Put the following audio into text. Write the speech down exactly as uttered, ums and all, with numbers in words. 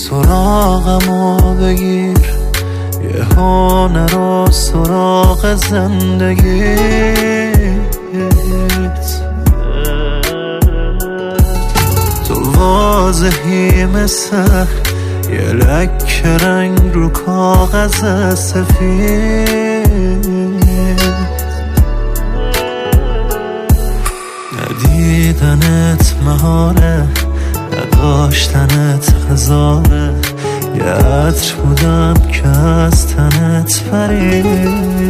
سراغمو بگیر، یه هنر و سراغ زندگیت. تو واضحی مثل یه لکه رنگ رو کاغذ سفید، ندیدنت مهاره، نداشتنت هزاره، یه عطر بودم که از تنت پرید.